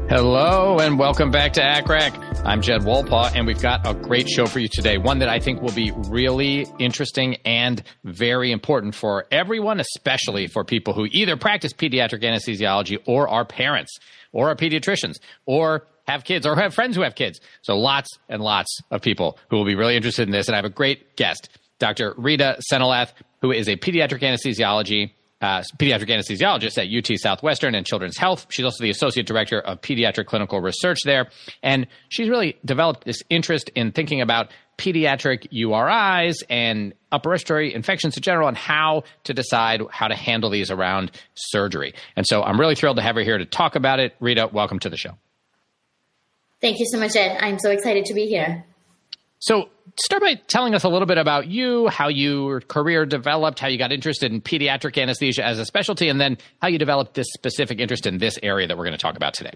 Hello and welcome back to ACCRAC. I'm Jed Wolpaw, and we've got a great show for you today, one that I think will be really interesting and very important for everyone, especially for people who either practice pediatric anesthesiology or are parents or are pediatricians or have kids or have friends who have kids. So lots and lots of people who will be really interested in this. And I have a great guest, Dr. Rita Senelath, who is a pediatric anesthesiologist at UT Southwestern and Children's Health. She's also the Associate Director of Pediatric Clinical Research there. And she's really developed this interest in thinking about pediatric URIs and upper respiratory infections in general and how to decide how to handle these around surgery. And so I'm really thrilled to have her here to talk about it. Rita, welcome to the show. Thank you so much, Ed. I'm so excited to be here. So start by telling us a little bit about you, how your career developed, how you got interested in pediatric anesthesia as a specialty, and then how you developed this specific interest in this area that we're going to talk about today.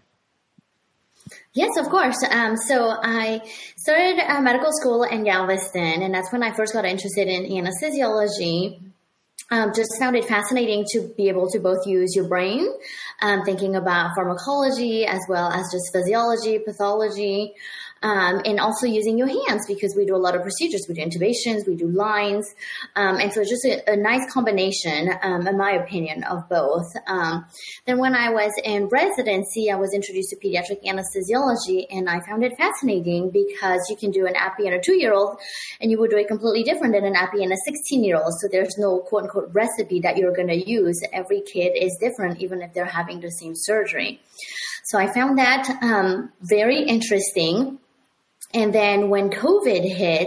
Yes, of course. So I started medical school in Galveston, and that's when I first got interested in anesthesiology. Just found it fascinating to be able to both use your brain, thinking about pharmacology as well as just physiology, pathology, and also using your hands because we do a lot of procedures. We do intubations, we do lines. And so it's just a nice combination, in my opinion, of both. Then when I was in residency, I was introduced to pediatric anesthesiology, and I found it fascinating because you can do an epi in a 2-year-old and you would do it completely different than an epi in a 16-year-old. So there's no quote unquote recipe that you're going to use. Every kid is different, even if they're having the same surgery. So I found that very interesting. And then when COVID hit,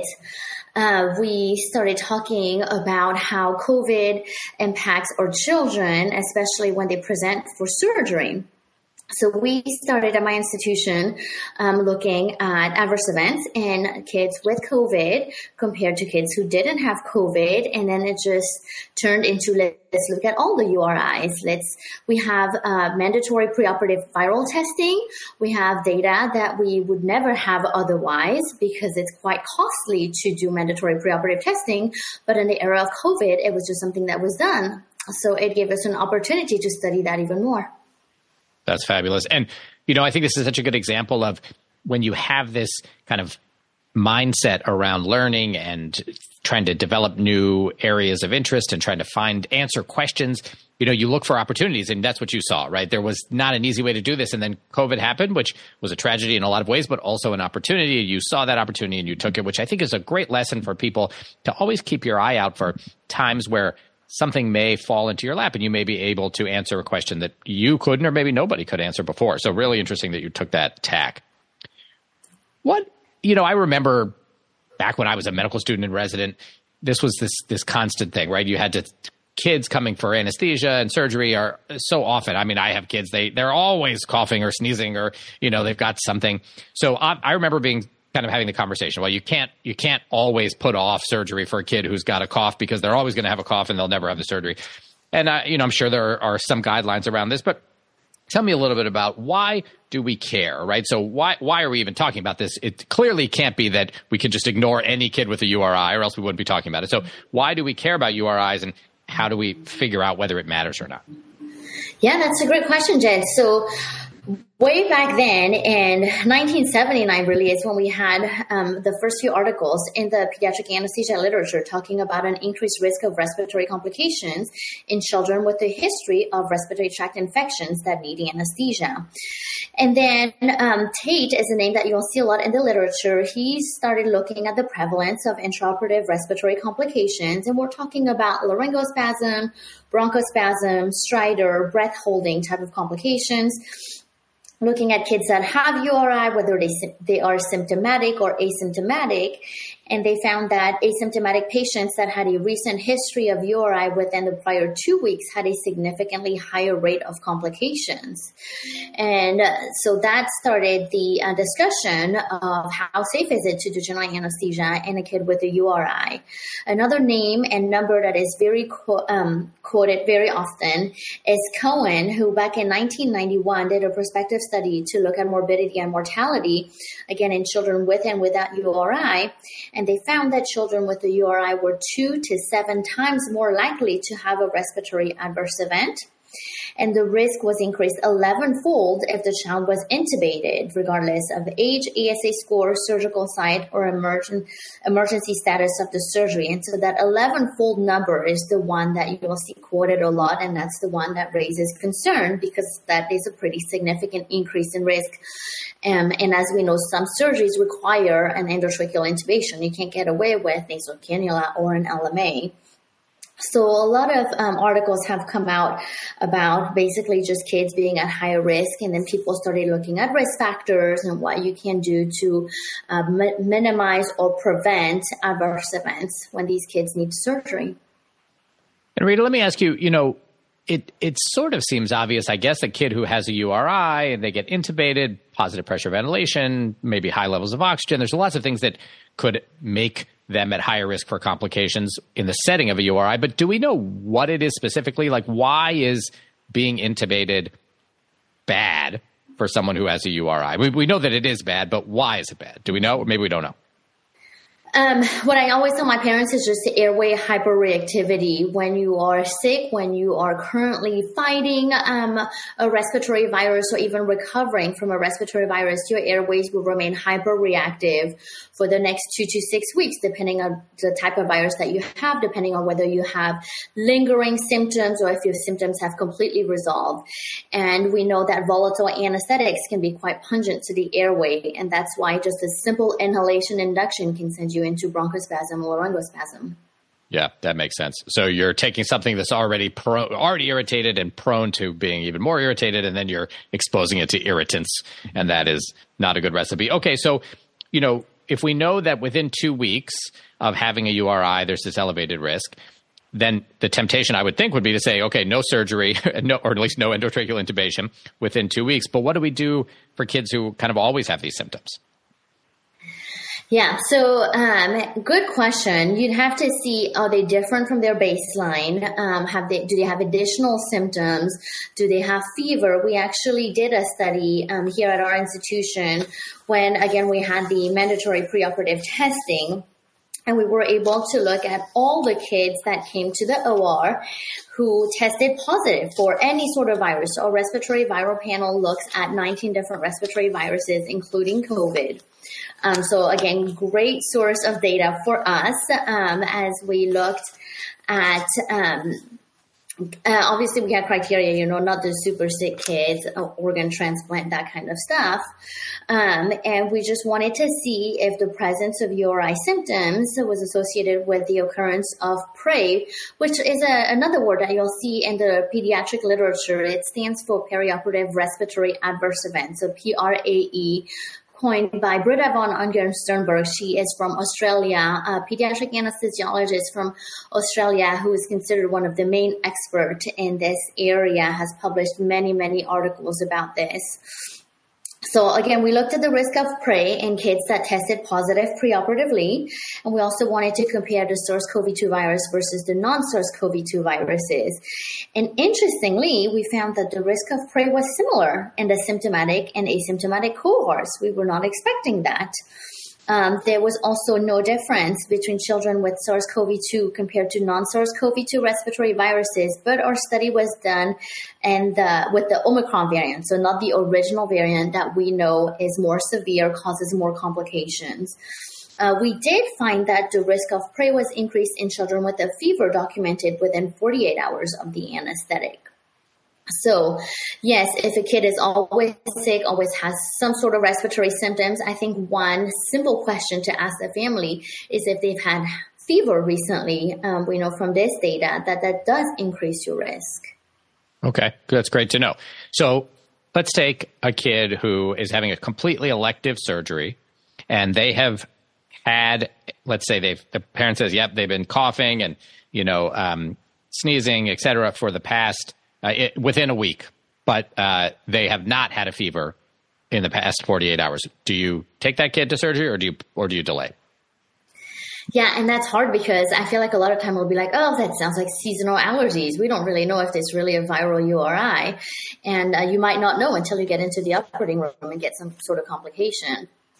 we started talking about how COVID impacts our children, especially when they present for surgery. So we started at my institution looking at adverse events in kids with COVID compared to kids who didn't have COVID. And then it just turned into, let's look at all the URIs. We have mandatory preoperative viral testing. We have data that we would never have otherwise because it's quite costly to do mandatory preoperative testing. But in the era of COVID, it was just something that was done. So it gave us an opportunity to study that even more. That's fabulous. And, I think this is such a good example of when you have this kind of mindset around learning and trying to develop new areas of interest and trying to answer questions, you look for opportunities, and that's what you saw, right? There was not an easy way to do this. And then COVID happened, which was a tragedy in a lot of ways, but also an opportunity. You saw that opportunity and you took it, which I think is a great lesson for people to always keep your eye out for times where something may fall into your lap and you may be able to answer a question that you couldn't or maybe nobody could answer before. So really interesting that you took that tack. I remember back when I was a medical student and resident, this was this constant thing, right? You had kids coming for anesthesia and surgery are so often. I mean, I have kids, they're always coughing or sneezing or, they've got something. So I remember kind of having the conversation. Well, you can't always put off surgery for a kid who's got a cough because they're always going to have a cough and they'll never have the surgery. And I'm sure there are some guidelines around this, but tell me a little bit about why do we care, right? So why are we even talking about this? It clearly can't be that we can just ignore any kid with a URI or else we wouldn't be talking about it. So why do we care about URIs and how do we figure out whether it matters or not? Yeah, that's a great question, Jed. So way back then in 1979 really is when we had the first few articles in the pediatric anesthesia literature talking about an increased risk of respiratory complications in children with a history of respiratory tract infections that need anesthesia. And then Tate is a name that you'll see a lot in the literature. He started looking at the prevalence of intraoperative respiratory complications, and we're talking about laryngospasm, bronchospasm, stridor, breath holding type of complications. Looking at kids that have URI, whether they are symptomatic or asymptomatic, and they found that asymptomatic patients that had a recent history of URI within the prior 2 weeks had a significantly higher rate of complications. And so that started the discussion of how safe is it to do general anesthesia in a kid with a URI. Another name and number that is very quoted very often is Cohen, who back in 1991 did a prospective study to look at morbidity and mortality, again, in children with and without URI. And they found that children with a URI were 2 to 7 times more likely to have a respiratory adverse event. And the risk was increased 11-fold if the child was intubated, regardless of the age, ASA score, surgical site, or emergency status of the surgery. And so that 11-fold number is the one that you will see quoted a lot, and that's the one that raises concern because that is a pretty significant increase in risk. And as we know, some surgeries require an endotracheal intubation. You can't get away with nasal cannula or an LMA. So a lot of articles have come out about basically just kids being at higher risk, and then people started looking at risk factors and what you can do to minimize or prevent adverse events when these kids need surgery. And Rita, let me ask you, it sort of seems obvious, I guess, a kid who has a URI and they get intubated, positive pressure ventilation, maybe high levels of oxygen. There's lots of things that could make them at higher risk for complications in the setting of a URI. But do we know what it is specifically? Like, why is being intubated bad for someone who has a URI? We know that it is bad, but why is it bad? Do we know? Or maybe we don't know. What I always tell my parents is just airway hyperreactivity. When you are sick, when you are currently fighting a respiratory virus or even recovering from a respiratory virus, your airways will remain hyperreactive for the next 2 to 6 weeks, depending on the type of virus that you have, depending on whether you have lingering symptoms or if your symptoms have completely resolved. And we know that volatile anesthetics can be quite pungent to the airway, and that's why just a simple inhalation induction can send you into bronchospasm or laryngospasm. Yeah, that makes sense. So you're taking something that's already irritated and prone to being even more irritated, and then you're exposing it to irritants, and that is not a good recipe. Okay, so, if we know that within 2 weeks of having a URI, there's this elevated risk, then the temptation, I would think, would be to say, okay, no surgery, or at least no endotracheal intubation within 2 weeks. But what do we do for kids who kind of always have these symptoms? Yeah, so good question. You'd have to see, are they different from their baseline? Do they have additional symptoms? Do they have fever? We actually did a study here at our institution when, again, we had the mandatory preoperative testing. And we were able to look at all the kids that came to the OR who tested positive for any sort of virus. Our respiratory viral panel looks at 19 different respiratory viruses, including COVID. So again, great source of data for us as we looked at obviously we had criteria, not the super sick kids, organ transplant, that kind of stuff. And we just wanted to see if the presence of URI symptoms was associated with the occurrence of PRAE, which is another word that you'll see in the pediatric literature. It stands for perioperative respiratory adverse event, so PRAE, coined by Britta von Ungern-Sternberg. She is from Australia, a pediatric anesthesiologist from Australia who is considered one of the main experts in this area, has published many, many articles about this. So again, we looked at the risk of PRAE in kids that tested positive preoperatively, and we also wanted to compare the SARS-CoV-2 virus versus the non-SARS-CoV-2 viruses. And interestingly, we found that the risk of PRAE was similar in the symptomatic and asymptomatic cohorts. We were not expecting that. There was also no difference between children with SARS-CoV-2 compared to non-SARS-CoV-2 respiratory viruses, but our study was done with the Omicron variant, so not the original variant that we know is more severe, causes more complications. We did find that the risk of PRAE was increased in children with a fever documented within 48 hours of the anesthetic. So, yes, if a kid is always sick, always has some sort of respiratory symptoms, I think one simple question to ask the family is if they've had fever recently. We know from this data that does increase your risk. Okay, that's great to know. So let's take a kid who is having a completely elective surgery, and they have had, let's say the parent says, yep, they've been coughing and, sneezing, et cetera, for the past within a week, but they have not had a fever in the past 48 hours. Do you take that kid to surgery or do you delay? Yeah, and that's hard because I feel like a lot of time we'll be like, oh, that sounds like seasonal allergies. We don't really know if it's really a viral URI. And you might not know until you get into the operating room and get some sort of complication.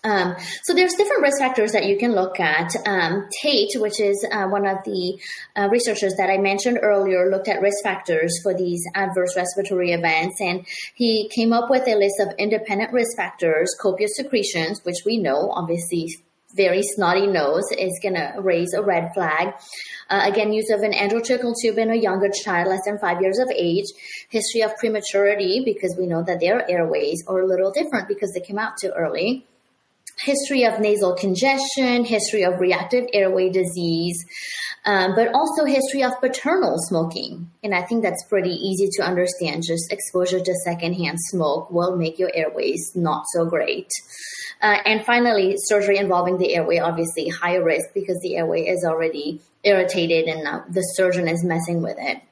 So there's different risk factors that you can look at. Tate, which is one of the researchers that I mentioned earlier, looked at risk factors for these adverse respiratory events, and he came up with a list of independent risk factors. Copious secretions, which we know, obviously, very snotty nose is going to raise a red flag. Again, use of an endotracheal tube in a younger child, less than 5 years of age. History of prematurity, because we know that their airways are a little different because they came out too early. History of nasal congestion, history of reactive airway disease, but also history of paternal smoking. And I think that's pretty easy to understand. Just exposure to secondhand smoke will make your airways not so great. And finally, surgery involving the airway, obviously higher risk because the airway is already irritated and the surgeon is messing with it.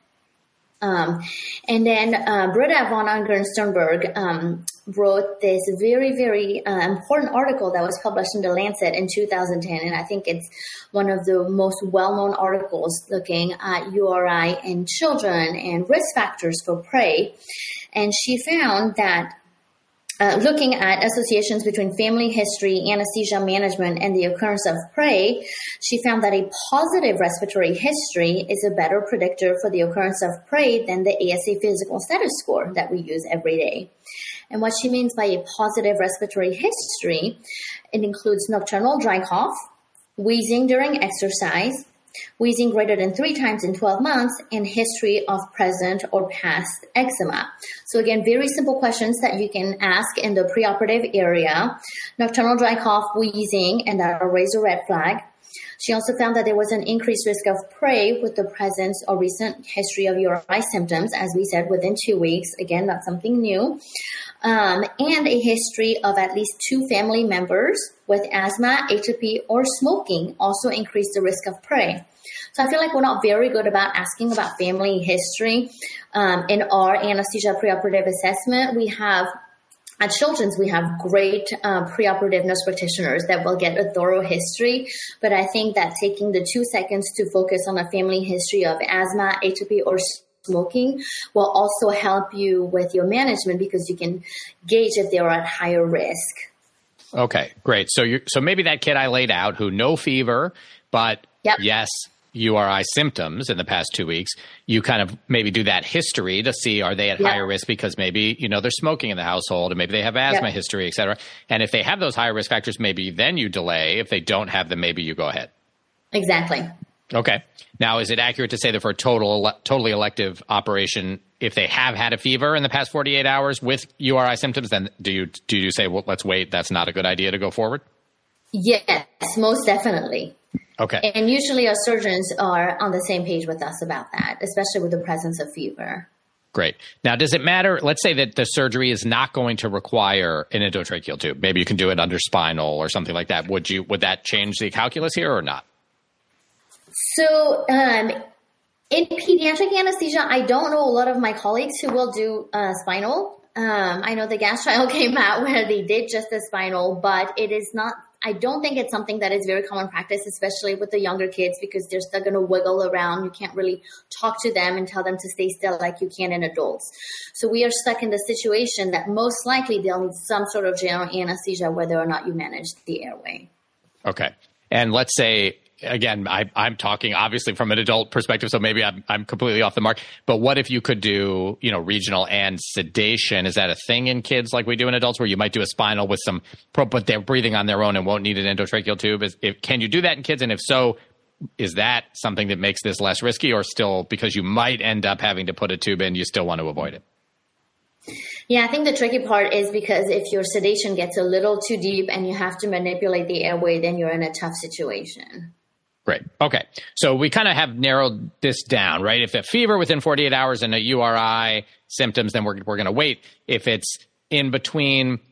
And then Britta von Ungern-Sternberg wrote this very, very important article that was published in The Lancet in 2010. And I think it's one of the most well-known articles looking at URI in children and risk factors for PRAE. And she found that looking at associations between family history, anesthesia management, and the occurrence of PRAE, she found that a positive respiratory history is a better predictor for the occurrence of PRAE than the ASA physical status score that we use every day. And what she means by a positive respiratory history, it includes nocturnal dry cough, wheezing during exercise, wheezing greater than 3 times in 12 months, and history of present or past eczema. So again, very simple questions that you can ask in the preoperative area. Nocturnal dry cough, wheezing, and that'll raise a red flag. She also found that there was an increased risk of PRAE with the presence or recent history of URI symptoms, as we said, within 2 weeks. Again, not something new. And a history of at least 2 family members with asthma, atopy, or smoking also increased the risk of PRAE. So I feel like we're not very good about asking about family history in our anesthesia preoperative assessment. We have At Children's, we have great preoperative nurse practitioners that will get a thorough history, but I think that taking the 2 seconds to focus on a family history of asthma, atopy, or smoking will also help you with your management because you can gauge if they're at higher risk. Okay, great. So maybe that kid I laid out who no fever, but yes, URI symptoms in the past 2 weeks, you kind of maybe do that history to see are they at higher risk because maybe, they're smoking in the household and maybe they have asthma history, et cetera. And if they have those higher risk factors, maybe then you delay. If they don't have them, maybe you go ahead. Exactly. Okay. Now, is it accurate to say that for a totally elective operation, if they have had a fever in the past 48 hours with URI symptoms, then do you say, well, let's wait, that's not a good idea to go forward? Yes, most definitely. Okay. And usually our surgeons are on the same page with us about that, especially with the presence of fever. Great. Now, does it matter? Let's say that the surgery is not going to require an endotracheal tube. Maybe you can do it under spinal or something like that. Would that change the calculus here or not? So in pediatric anesthesia, I don't know a lot of my colleagues who will do spinal. I know the gas trial came out where they did just the spinal, but it is not. I don't think it's something that is very common practice, especially with the younger kids, because they're still going to wiggle around. You can't really talk to them and tell them to stay still like you can in adults. So we are stuck in the situation that most likely they'll need some sort of general anesthesia, whether or not you manage the airway. Okay. And let's say, again, I'm talking obviously from an adult perspective, so maybe I'm completely off the mark. But what if you could do, regional and sedation? Is that a thing in kids like we do in adults, where you might do a spinal with some, but they're breathing on their own and won't need an endotracheal tube? Can you do that in kids? And if so, is that something that makes this less risky, or still, because you might end up having to put a tube in, you still want to avoid it? Yeah, I think the tricky part is because if your sedation gets a little too deep and you have to manipulate the airway, then you're in a tough situation. Great. Okay. So we kind of have narrowed this down, right? If a fever within 48 hours and a URI symptoms, then we're going to wait. If it's in between,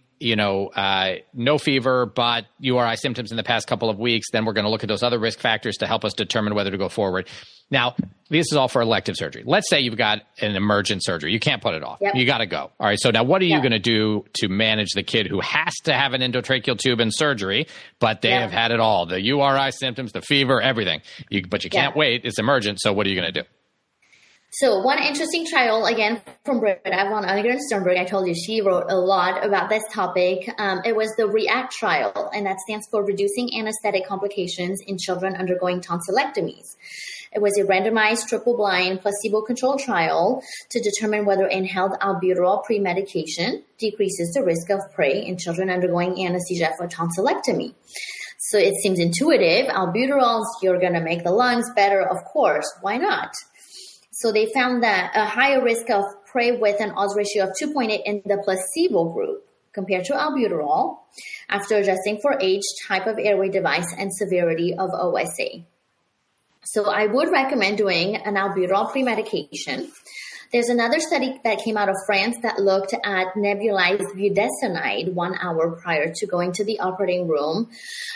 no fever, but URI symptoms in the past couple of weeks, then we're going to look at those other risk factors to help us determine whether to go forward. Now, this is all for elective surgery. Let's say you've got an emergent surgery. You can't put it off. Yep. You got to go. All right. So now what are you going to do to manage the kid who has to have an endotracheal tube and surgery, but they have had it all, the URI symptoms, the fever, everything. But you can't wait. It's emergent. So what are you going to do? So one interesting trial, again, from Britta von Ungern-Sternberg, I told you she wrote a lot about this topic. It was the REACT trial, and that stands for Reducing Anesthetic Complications in Children Undergoing Tonsillectomies. It was a randomized, triple-blind, placebo-controlled trial to determine whether inhaled albuterol pre-medication decreases the risk of prey in children undergoing anesthesia for tonsillectomy. So it seems intuitive. Albuterols, you're going to make the lungs better, of course. Why not? So they found that a higher risk of prey with an odds ratio of 2.8 in the placebo group compared to albuterol after adjusting for age, type of airway device, and severity of OSA. So I would recommend doing an albuterol pre-medication. There's another study that came out of France that looked at nebulized budesonide 1 hour prior to going to the operating room.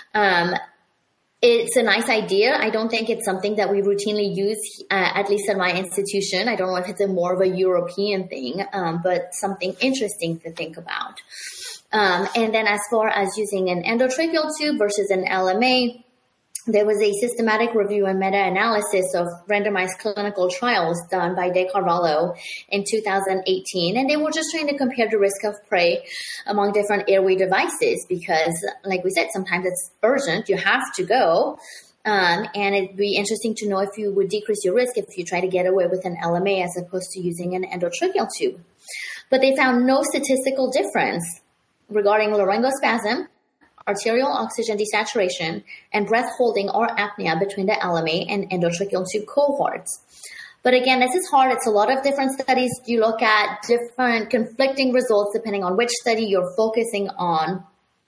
It's a nice idea. I don't think it's something that we routinely use, at least at my institution. I don't know if it's more of a European thing, but something interesting to think about. And then as far as using an endotracheal tube versus an LMA, there was a systematic review and meta-analysis of randomized clinical trials done by De Carvalho in 2018. And they were just trying to compare the risk of prey among different airway devices because, like we said, sometimes it's urgent. You have to go. And it'd be interesting to know if you would decrease your risk if you try to get away with an LMA as opposed to using an endotracheal tube. But they found no statistical difference regarding laryngospasm, arterial oxygen desaturation, and breath holding or apnea between the LMA and endotracheal tube cohorts. But again, this is hard. It's a lot of different studies. You look at different conflicting results depending on which study you're focusing on.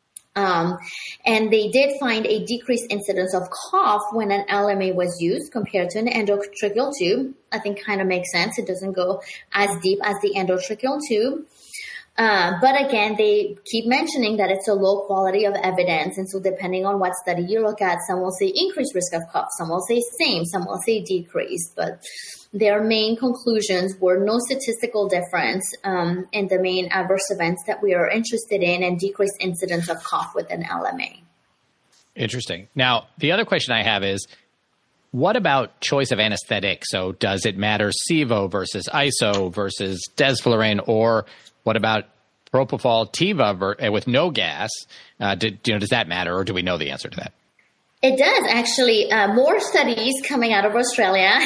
And they did find a decreased incidence of cough when an LMA was used compared to an endotracheal tube. I think kind of makes sense. It doesn't go as deep as the endotracheal tube. But again, they keep mentioning that it's a low quality of evidence. And so depending on what study you look at, some will say increased risk of cough, some will say same, some will say decreased. But their main conclusions were no statistical difference in the main adverse events that we are interested in and decreased incidence of cough with an LMA. Interesting. Now, the other question I have is, what about choice of anesthetic? So does it matter Sevo versus ISO versus desflurane, or what about propofol Tiva with no gas? Does that matter, or do we know the answer to that? It does, actually. More studies coming out of Australia.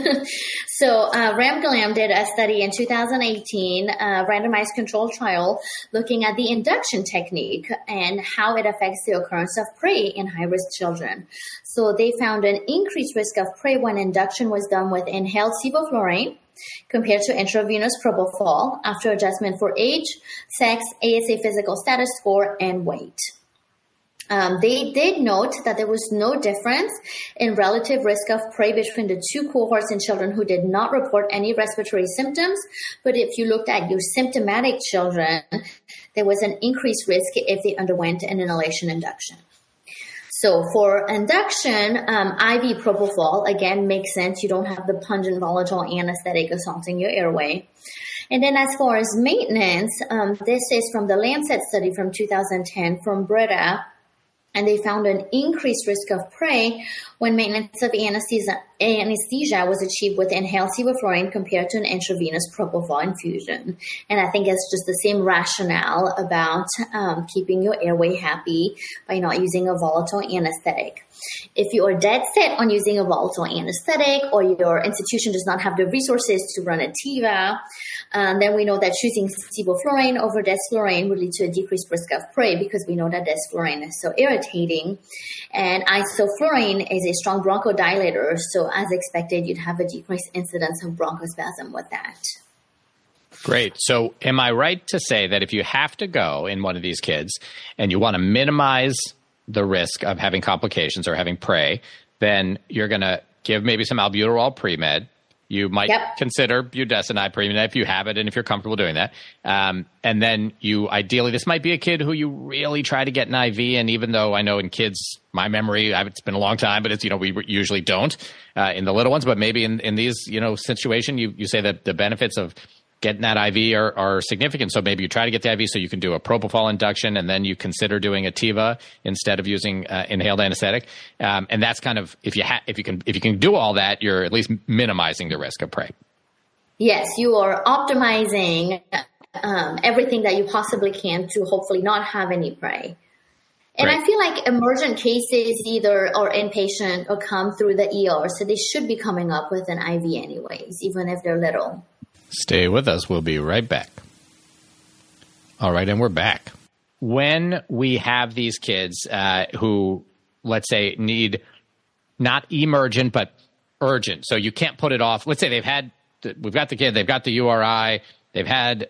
So Ramgalam did a study in 2018, a randomized controlled trial, looking at the induction technique and how it affects the occurrence of prey in high-risk children. So they found an increased risk of prey when induction was done with inhaled sevoflurane compared to intravenous propofol after adjustment for age, sex, ASA physical status score, and weight. They did note that there was no difference in relative risk of prey between the two cohorts in children who did not report any respiratory symptoms. But if you looked at your symptomatic children, there was an increased risk if they underwent an inhalation induction. So for induction, IV propofol, again, makes sense. You don't have the pungent volatile anesthetic assaulting your airway. And then as far as maintenance, this is from the Lancet study from 2010 from Britta. And they found an increased risk of prey when maintenance of anesthesia was achieved with inhaled sevoflurane compared to an intravenous propofol infusion. And I think it's just the same rationale about keeping your airway happy by not using a volatile anesthetic. If you are dead set on using a volatile anesthetic or your institution does not have the resources to run a TIVA, then we know that choosing sevoflurane over desflurane would lead to a decreased risk of prey because we know that desflurane is so irritating. And isoflurane is a strong bronchodilator, so as expected, you'd have a decreased incidence of bronchospasm with that. Great. So am I right to say that if you have to go in one of these kids and you want to minimize the risk of having complications or having prey, then you're going to give maybe some albuterol pre-med. You might consider budesonide pre-med if you have it and if you're comfortable doing that. And then you ideally, this might be a kid who you really try to get an IV. And even though I know in kids, my memory, it's been a long time, but it's, we usually don't in the little ones. But maybe in these, situation, you say that the benefits of getting that IV are significant. So maybe you try to get the IV so you can do a propofol induction, and then you consider doing a TIVA instead of using inhaled anesthetic. And that's kind of if you can do all that, you're at least minimizing the risk of prey. Yes, you are optimizing everything that you possibly can to hopefully not have any prey. And Right. I feel like emergent cases either are inpatient or come through the ER, so they should be coming up with an IV anyways, even if they're little. Stay with us. We'll be right back. All right, and we're back. When we have these kids who, let's say, need not emergent, but urgent, so you can't put it off. Let's say we've got the kid, they've got the URI, they've had,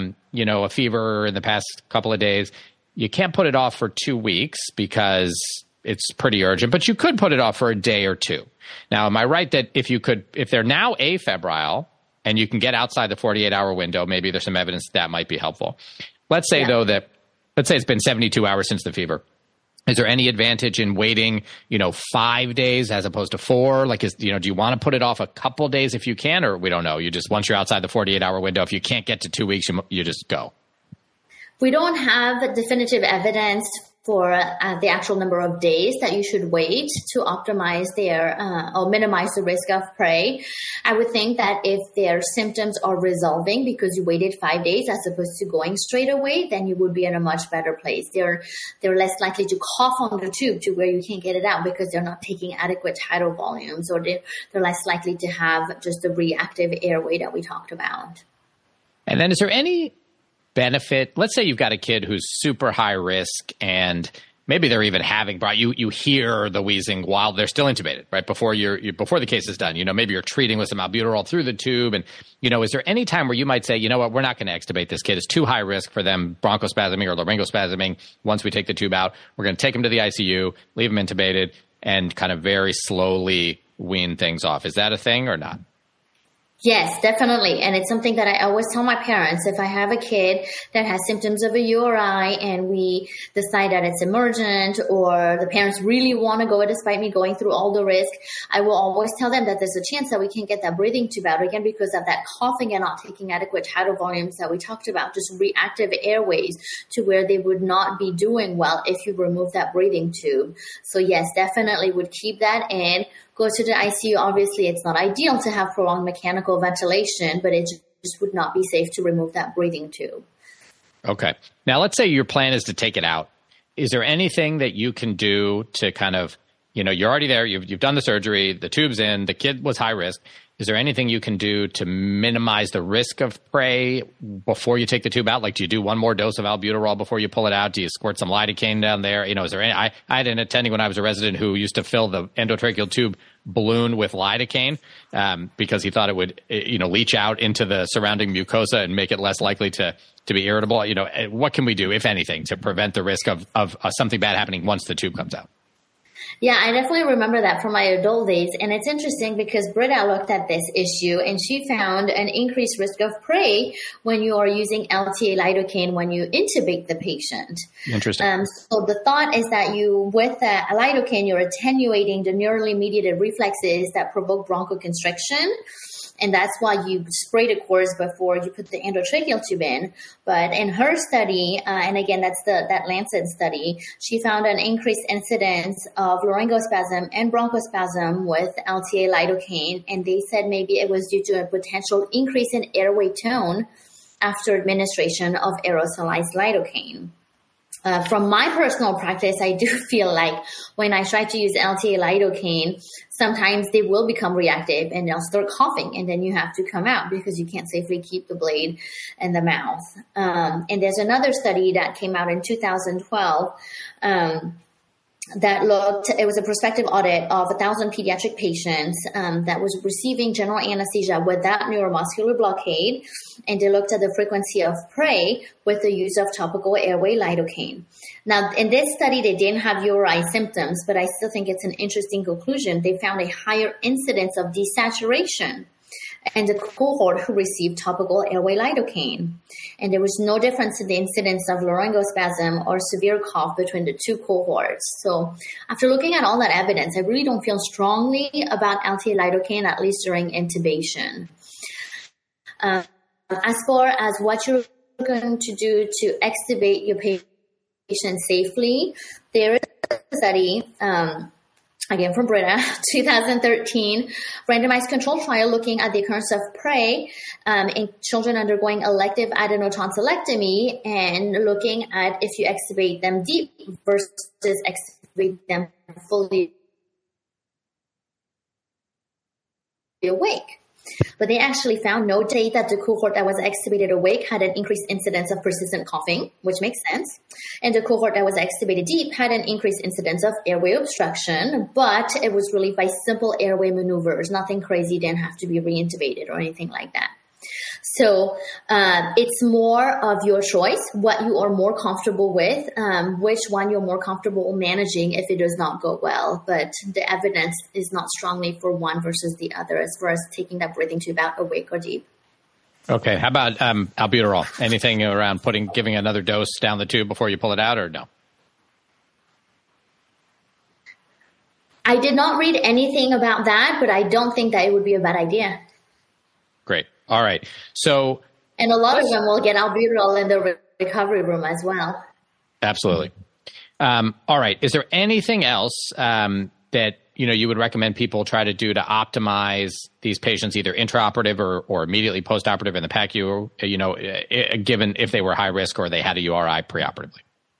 a fever in the past couple of days. You can't put it off for 2 weeks because it's pretty urgent, but you could put it off for a day or two. Now, am I right that if they're now afebrile and you can get outside the 48-hour window, maybe there's some evidence that might be helpful. Let's say, let's say it's been 72 hours since the fever. Is there any advantage in waiting, 5 days as opposed to 4? Like, do you want to put it off a couple days if you can, or we don't know? Once you're outside the 48-hour window, if you can't get to 2 weeks, you just go. We don't have definitive evidence for the actual number of days that you should wait to optimize or minimize the risk of prey. I would think that if their symptoms are resolving because you waited 5 days as opposed to going straight away, then you would be in a much better place. They're less likely to cough on the tube to where you can't get it out because they're not taking adequate tidal volumes, or they're less likely to have just the reactive airway that we talked about. And then is there any benefit? Let's say you've got a kid who's super high risk and maybe they're even having, you hear the wheezing while they're still intubated, right? Before before the case is done, maybe you're treating with some albuterol through the tube. And, is there any time where you might say, you know what, we're not going to extubate this kid. It's too high risk for them bronchospasming or laryngospasming. Once we take the tube out, we're going to take them to the ICU, leave them intubated, and kind of very slowly wean things off. Is that a thing or not? Yes, definitely. And it's something that I always tell my parents. If I have a kid that has symptoms of a URI and we decide that it's emergent, or the parents really want to go despite me going through all the risk, I will always tell them that there's a chance that we can get that breathing tube out again because of that coughing and not taking adequate tidal volumes that we talked about, just reactive airways to where they would not be doing well if you remove that breathing tube. So yes, definitely would keep that in. Go to the ICU. Obviously, it's not ideal to have prolonged mechanical ventilation, but it just would not be safe to remove that breathing tube. Okay. Now, let's say your plan is to take it out. Is there anything that you can do to kind of, you're already there, you've done the surgery, the tube's in, the kid was high risk. Is there anything you can do to minimize the risk of prey before you take the tube out? Like, do you do one more dose of albuterol before you pull it out? Do you squirt some lidocaine down there? Is there any? I had an attending when I was a resident who used to fill the endotracheal tube balloon with lidocaine because he thought it would, leach out into the surrounding mucosa and make it less likely to be irritable. What can we do, if anything, to prevent the risk of something bad happening once the tube comes out? Yeah, I definitely remember that from my adult days. And it's interesting because Britta looked at this issue and she found an increased risk of prey when you are using LTA lidocaine when you intubate the patient. Interesting. So the thought is that with a lidocaine, you're attenuating the neurally mediated reflexes that provoke bronchoconstriction. And that's why you spray the course before you put the endotracheal tube in. But in her study, and again, that's that Lancet study, she found an increased incidence of laryngospasm and bronchospasm with LTA lidocaine. And they said maybe it was due to a potential increase in airway tone after administration of aerosolized lidocaine. From my personal practice, I do feel like when I try to use LTA lidocaine, sometimes they will become reactive and they'll start coughing, and then you have to come out because you can't safely keep the blade in the mouth. And there's another study that came out in 2012 it was a prospective audit of 1,000 pediatric patients that was receiving general anesthesia without neuromuscular blockade. And they looked at the frequency of prey with the use of topical airway lidocaine. Now, in this study, they didn't have URI symptoms, but I still think it's an interesting conclusion. They found a higher incidence of desaturation and the cohort who received topical airway lidocaine. And there was no difference in the incidence of laryngospasm or severe cough between the two cohorts. So after looking at all that evidence, I really don't feel strongly about LTA lidocaine, at least during intubation. As far as what you're going to do to extubate your patient safely, there is a study again from Brita, 2013, randomized control trial looking at the occurrence of prey in children undergoing elective adenotonsillectomy and looking at if you extubate them deep versus extubate them fully awake. But they actually found no data that the cohort that was extubated awake had an increased incidence of persistent coughing, which makes sense. And the cohort that was extubated deep had an increased incidence of airway obstruction, but it was relieved by simple airway maneuvers. Nothing crazy, didn't have to be reintubated or anything like that. So it's more of your choice, what you are more comfortable with, which one you're more comfortable managing if it does not go well. But the evidence is not strongly for one versus the other as far as taking that breathing tube out awake or deep. Okay. How about albuterol? Anything around giving another dose down the tube before you pull it out, or no? I did not read anything about that, but I don't think that it would be a bad idea. Great. All right. So, and a lot of them will get albuterol in the recovery room as well. Absolutely. All right. Is there anything else that you would recommend people try to do to optimize these patients, either intraoperative or immediately postoperative in the PACU? Given if they were high risk or they had a URI preoperatively.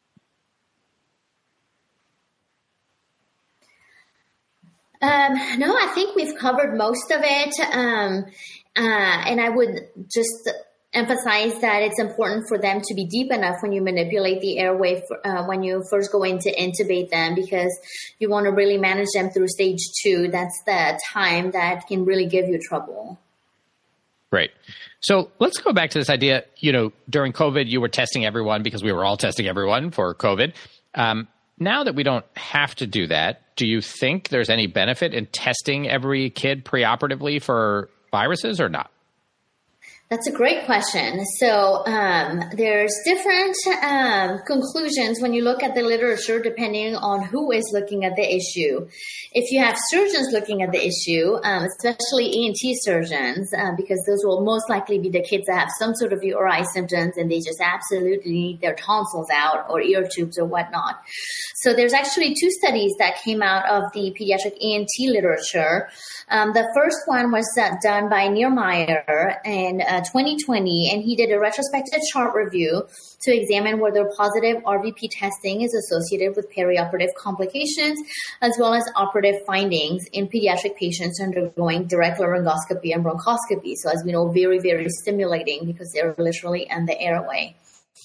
No, I think we've covered most of it. And I would just emphasize that it's important for them to be deep enough when you manipulate the airway when you first go in to intubate them, because you want to really manage them through stage 2. That's the time that can really give you trouble. Great. So let's go back to this idea, during COVID, you were testing everyone because we were all testing everyone for COVID. Now that we don't have to do that, do you think there's any benefit in testing every kid preoperatively for viruses or not? That's a great question. So there's different conclusions when you look at the literature depending on who is looking at the issue. If you have surgeons looking at the issue, especially ENT surgeons, because those will most likely be the kids that have some sort of URI symptoms and they just absolutely need their tonsils out or ear tubes or whatnot. So there's actually 2 studies that came out of the pediatric ENT literature. The first one was done by Niermeyer in 2020, and he did a retrospective chart review to examine whether positive RVP testing is associated with perioperative complications as well as operative findings in pediatric patients undergoing direct laryngoscopy and bronchoscopy. So as we know, very, very stimulating because they're literally in the airway.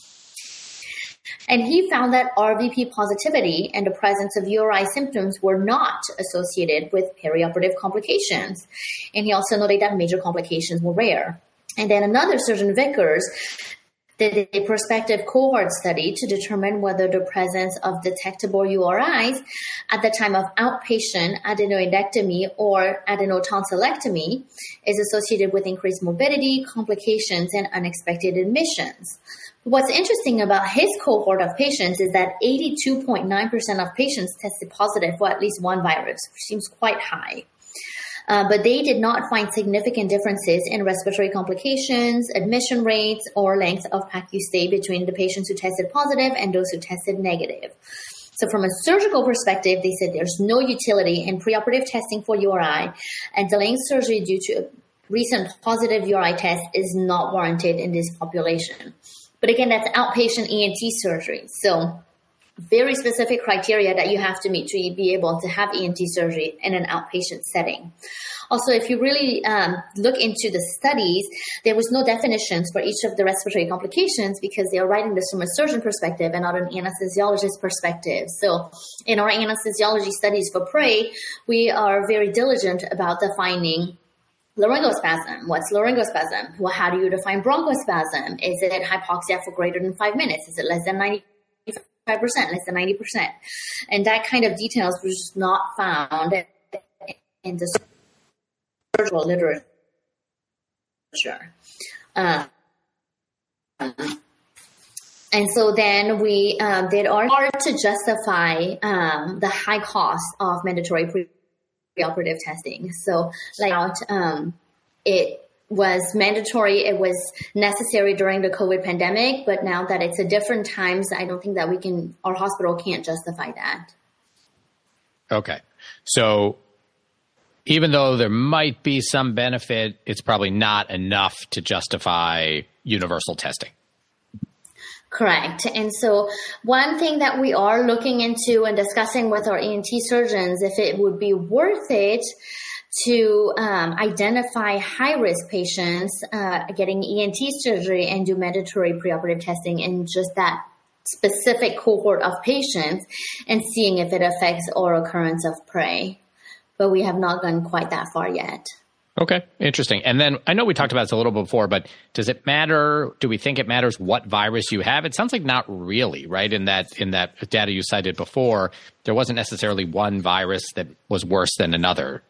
And he found that RVP positivity and the presence of URI symptoms were not associated with perioperative complications. And he also noted that major complications were rare. And then another surgeon, Vickers, did a prospective cohort study to determine whether the presence of detectable URIs at the time of outpatient adenoidectomy or adenotonsillectomy is associated with increased morbidity, complications, and unexpected admissions. What's interesting about his cohort of patients is that 82.9% of patients tested positive for at least one virus, which seems quite high. But they did not find significant differences in respiratory complications, admission rates, or length of PACU stay between the patients who tested positive and those who tested negative. So from a surgical perspective, they said there's no utility in preoperative testing for URI, and delaying surgery due to a recent positive URI test is not warranted in this population. But again, that's outpatient ENT surgery. So very specific criteria that you have to meet to be able to have ENT surgery in an outpatient setting. Also, if you really look into the studies, there was no definitions for each of the respiratory complications because they are writing this from a surgeon perspective and not an anesthesiologist perspective. So in our anesthesiology studies for PRAY, we are very diligent about defining laryngospasm. What's laryngospasm? Well, how do you define bronchospasm? Is it hypoxia for greater than 5 minutes? Is it less than 95%, less than 90%? And that kind of details was just not found in the surgical literature. And so then we did our part to justify the high cost of mandatory preoperative testing. So it was mandatory, it was necessary during the COVID pandemic, but now that it's a different times, I don't think that our hospital can't justify that. Okay. So even though there might be some benefit, it's probably not enough to justify universal testing. Correct. And so one thing that we are looking into and discussing with our ENT surgeons, if it would be worth it to identify high-risk patients getting ENT surgery and do mandatory preoperative testing in just that specific cohort of patients and seeing if it affects oral occurrence of prey. But we have not gone quite that far yet. Okay, interesting. And then I know we talked about this a little before, but does it matter? Do we think it matters what virus you have? It sounds like not really, right? In that data you cited before, there wasn't necessarily one virus that was worse than another.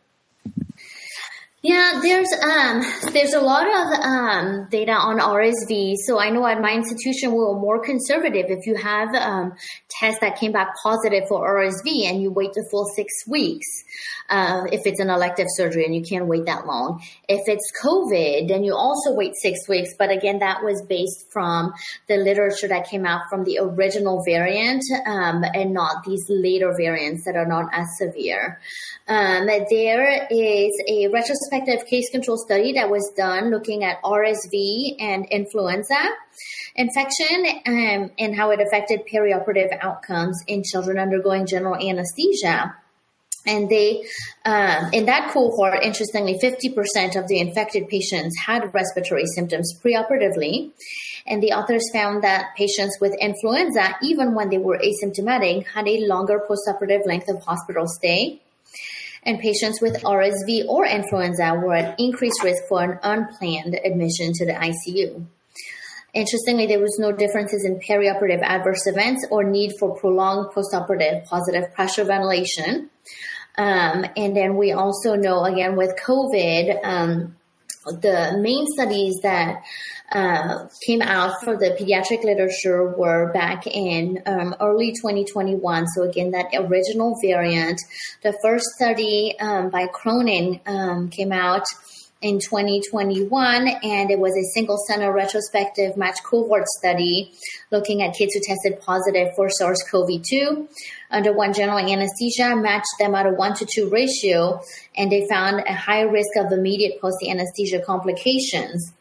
Yeah, there's a lot of data on RSV. So I know at my institution we were more conservative. If you have tests that came back positive for RSV and you wait the full 6 weeks, if it's an elective surgery and you can't wait that long. If it's COVID, then you also wait 6 weeks. But again, that was based from the literature that came out from the original variant and not these later variants that are not as severe. There is a retrospective case control study that was done looking at RSV and influenza infection and how it affected perioperative outcomes in children undergoing general anesthesia. And they, in that cohort, interestingly, 50% of the infected patients had respiratory symptoms preoperatively. And the authors found that patients with influenza, even when they were asymptomatic, had a longer postoperative length of hospital stay. And patients with RSV or influenza were at increased risk for an unplanned admission to the ICU. Interestingly, there was no differences in perioperative adverse events or need for prolonged postoperative positive pressure ventilation. And then we also know, again, with COVID, the main studies that came out for the pediatric literature were back in early 2021. So again, that original variant. The first study by Cronin came out in 2021, and it was a single center retrospective matched cohort study looking at kids who tested positive for SARS-CoV-2 under one general anesthesia, matched them at a 1-to-2 ratio, and they found a high risk of immediate post-anesthesia complications.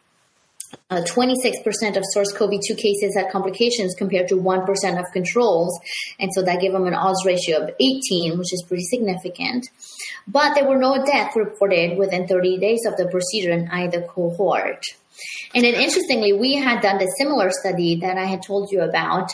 26% of SARS-CoV-2 cases had complications compared to 1% of controls. And so that gave them an odds ratio of 18, which is pretty significant. But there were no deaths reported within 30 days of the procedure in either cohort. And then interestingly, we had done the similar study that I had told you about,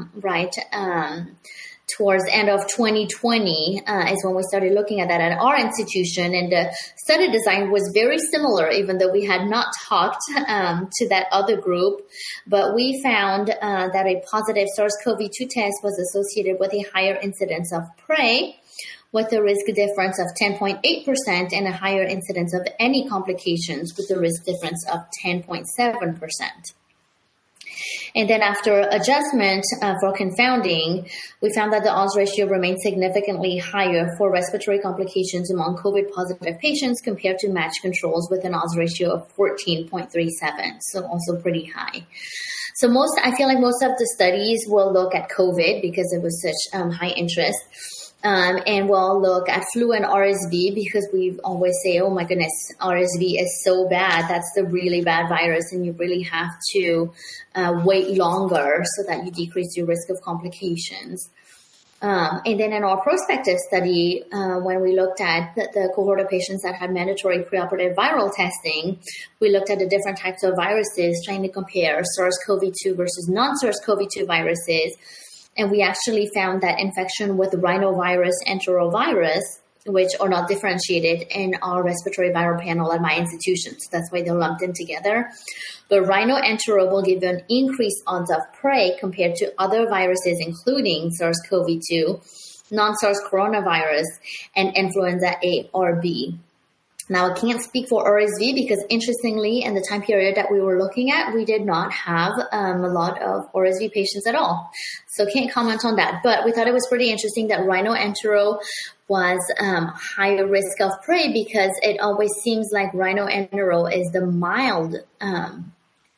towards the end of 2020 is when we started looking at that at our institution. And the study design was very similar, even though we had not talked to that other group. But we found that a positive SARS-CoV-2 test was associated with a higher incidence of prey, with a risk difference of 10.8% and a higher incidence of any complications with a risk difference of 10.7%. And then after adjustment for confounding, we found that the odds ratio remained significantly higher for respiratory complications among COVID-positive patients compared to matched controls with an odds ratio of 14.37, so also pretty high. So I feel like most of the studies will look at COVID because it was such high interest. And we'll look at flu and RSV because we always say, oh my goodness, RSV is so bad. That's the really bad virus. And you really have to wait longer so that you decrease your risk of complications. And then in our prospective study, when we looked at the cohort of patients that had mandatory preoperative viral testing, we looked at the different types of viruses, trying to compare SARS-CoV-2 versus non-SARS-CoV-2 viruses. And we actually found that infection with rhinovirus, enterovirus, which are not differentiated in our respiratory viral panel at my institution. So that's why they're lumped in together. But rhino-entero will give you an increased odds of prey compared to other viruses, including SARS-CoV-2, non-SARS coronavirus, and influenza A or B. Now, I can't speak for RSV because, interestingly, in the time period that we were looking at, we did not have a lot of RSV patients at all. So can't comment on that. But we thought it was pretty interesting that rhino-entero was higher risk of prey because it always seems like rhino-entero is the mild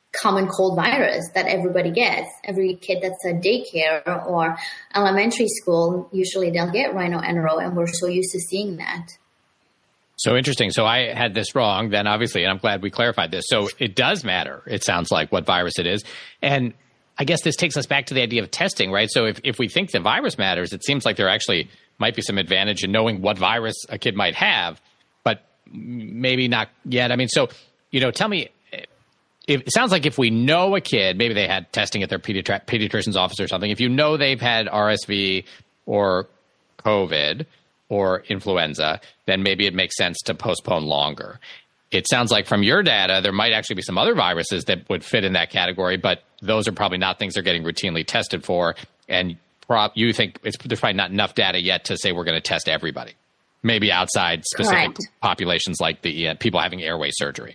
common cold virus that everybody gets. Every kid that's at daycare or elementary school, usually they'll get rhinoenero, and we're so used to seeing that. So interesting. So I had this wrong then, obviously, and I'm glad we clarified this. So it does matter, it sounds like, what virus it is. And I guess this takes us back to the idea of testing, right? So if we think the virus matters, it seems like there actually might be some advantage in knowing what virus a kid might have, but maybe not yet. I mean, so, tell me, it sounds like if we know a kid, maybe they had testing at their pediatrician's office or something, if you know they've had RSV or COVID or influenza, then maybe it makes sense to postpone longer. It sounds like from your data, there might actually be some other viruses that would fit in that category, but those are probably not things they're getting routinely tested for. And you think there's probably not enough data yet to say we're going to test everybody, maybe outside specific populations like the people having airway surgery.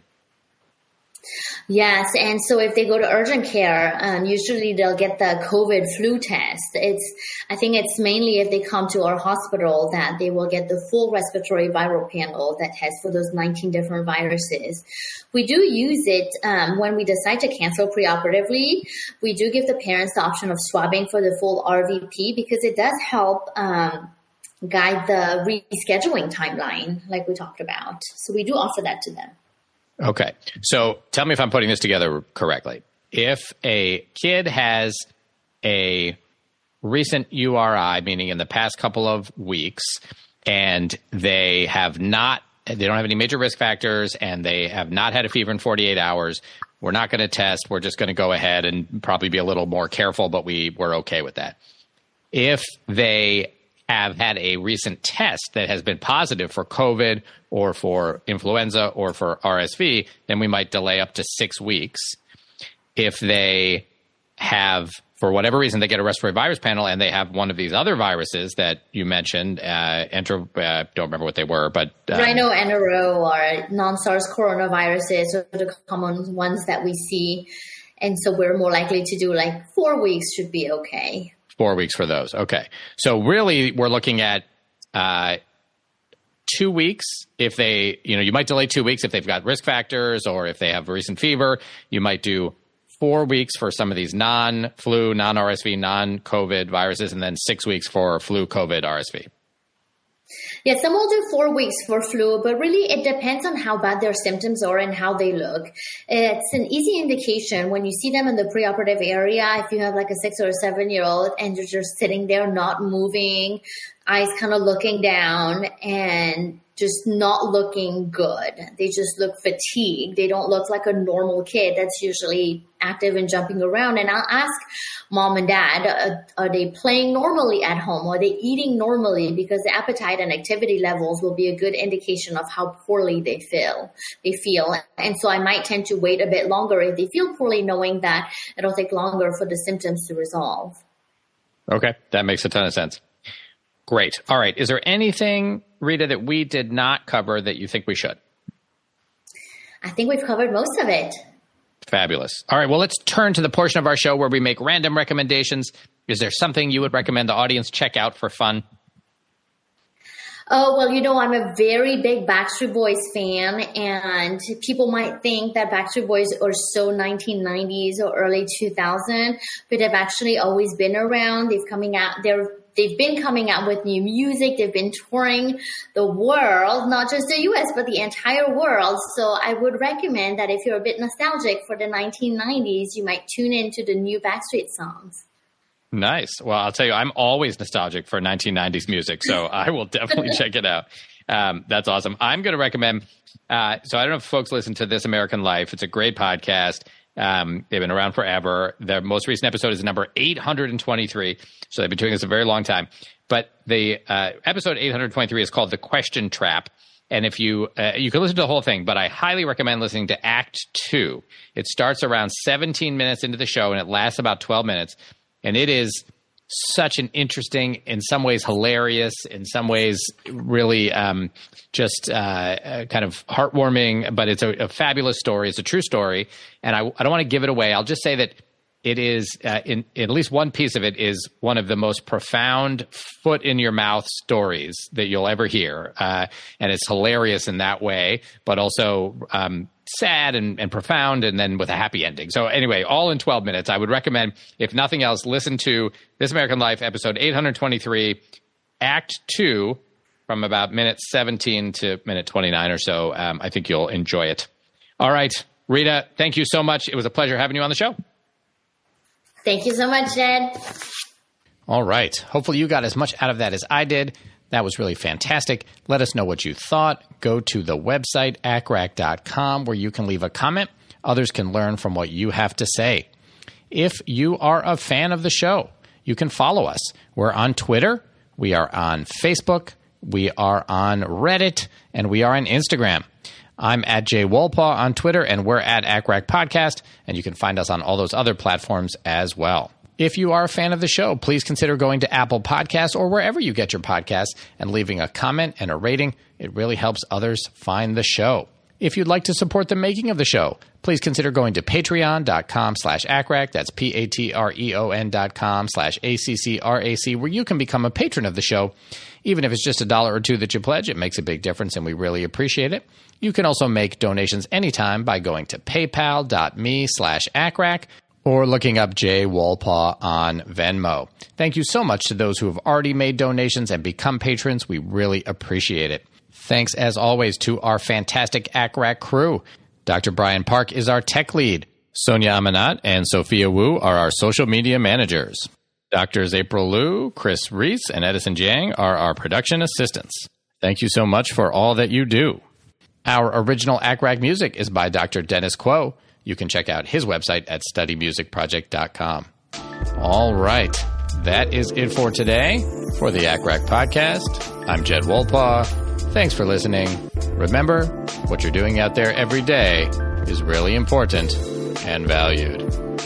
Yes, and so if they go to urgent care, usually they'll get the COVID flu test. I think it's mainly if they come to our hospital that they will get the full respiratory viral panel that tests for those 19 different viruses. We do use it when we decide to cancel preoperatively. We do give the parents the option of swabbing for the full RVP because it does help guide the rescheduling timeline like we talked about. So we do offer that to them. Okay. So tell me if I'm putting this together correctly. If a kid has a recent URI, meaning in the past couple of weeks, and they don't have any major risk factors, and they have not had a fever in 48 hours, we're not going to test. We're just going to go ahead and probably be a little more careful, but we're okay with that. If they have had a recent test that has been positive for COVID or for influenza or for RSV, then we might delay up to 6 weeks. If they have, for whatever reason, they get a respiratory virus panel and they have one of these other viruses that you mentioned, don't remember what they were, but rhinoenero or non-SARS coronaviruses are the common ones that we see. And so we're more likely to do 4 weeks should be okay. 4 weeks for those. Okay. So really we're looking at 2 weeks. If they, you might delay 2 weeks if they've got risk factors or if they have a recent fever. You might do 4 weeks for some of these non-flu, non-RSV, non-COVID viruses, and then 6 weeks for flu, COVID, RSV. Yeah, some will do 4 weeks for flu, but really it depends on how bad their symptoms are and how they look. It's an easy indication when you see them in the preoperative area. If you have a 6 or a 7-year-old and you're just sitting there not moving, eyes kind of looking down and just not looking good. They just look fatigued. They don't look like a normal kid that's usually active and jumping around. And I'll ask mom and dad, are they playing normally at home? Are they eating normally? Because the appetite and activity levels will be a good indication of how poorly they feel. And so I might tend to wait a bit longer if they feel poorly, knowing that it'll take longer for the symptoms to resolve. Okay. That makes a ton of sense. Great. All right. Is there anything, Rita, that we did not cover that you think we should? I think we've covered most of it. Fabulous. All right. Well, let's turn to the portion of our show where we make random recommendations. Is there something you would recommend the audience check out for fun? Oh, well, I'm a very big Backstreet Boys fan, and people might think that Backstreet Boys are so 1990s or early 2000s, but they've actually always been around. They've been coming out with new music. They've been touring the world, not just the U.S., but the entire world. So I would recommend that if you're a bit nostalgic for the 1990s, you might tune into the new Backstreet songs. Nice. Well, I'll tell you, I'm always nostalgic for 1990s music, so I will definitely check it out. That's awesome. I'm going to recommend, so I don't know if folks listen to This American Life. It's a great podcast. They've been around forever. Their most recent episode is number 823. So they've been doing this a very long time. But the episode 823 is called The Question Trap. And if you can listen to the whole thing, but I highly recommend listening to Act 2. It starts around 17 minutes into the show and it lasts about 12 minutes. And it is such an interesting, in some ways hilarious, in some ways really just kind of heartwarming, but it's a fabulous story. It's a true story. And I don't want to give it away. I'll just say that it is, in at least one piece of it is one of the most profound foot in your mouth stories that you'll ever hear. And it's hilarious in that way, but also sad and profound, and then with a happy ending. So anyway, all in 12 minutes. I would recommend, if nothing else, listen to This American Life, episode 823, Act 2, from about minute 17 to minute 29 or so. I think you'll enjoy it. All right, Rita, thank you so much. It was a pleasure having you on the show. Thank you so much, Jed. All right. Hopefully you got as much out of that as I did. That was really fantastic. Let us know what you thought. Go to the website, acrac.com, where you can leave a comment. Others can learn from what you have to say. If you are a fan of the show, you can follow us. We're on Twitter. We are on Facebook. We are on Reddit. And we are on Instagram. I'm at Jay Wolpaw on Twitter, and we're at ACRAC Podcast. And you can find us on all those other platforms as well. If you are a fan of the show, please consider going to Apple Podcasts or wherever you get your podcasts and leaving a comment and a rating. It really helps others find the show. If you'd like to support the making of the show, please consider going to patreon.com/ACRAC. That's patreon.com/ACCRAC, where you can become a patron of the show. Even if it's just $1 or $2 that you pledge, it makes a big difference, and we really appreciate it. You can also make donations anytime by going to paypal.me/ACRAC. or looking up Jay Wolpaw on Venmo. Thank you so much to those who have already made donations and become patrons. We really appreciate it. Thanks, as always, to our fantastic ACRAC crew. Dr. Brian Park is our tech lead. Sonia Amanat and Sophia Wu are our social media managers. Doctors April Liu, Chris Reese, and Edison Jiang are our production assistants. Thank you so much for all that you do. Our original ACRAC music is by Dr. Dennis Quo. You can check out his website at studymusicproject.com. All right. That is it for today for the ACRAC Podcast. I'm Jed Wolpaw. Thanks for listening. Remember, what you're doing out there every day is really important and valued.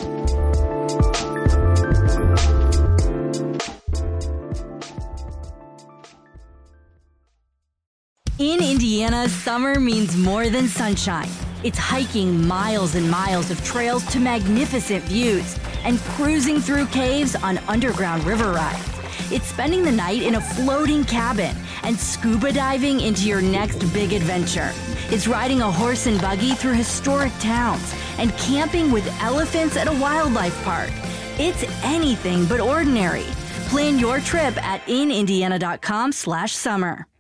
In Indiana, summer means more than sunshine. It's hiking miles and miles of trails to magnificent views and cruising through caves on underground river rides. It's spending the night in a floating cabin and scuba diving into your next big adventure. It's riding a horse and buggy through historic towns and camping with elephants at a wildlife park. It's anything but ordinary. Plan your trip at inindiana.com/summer.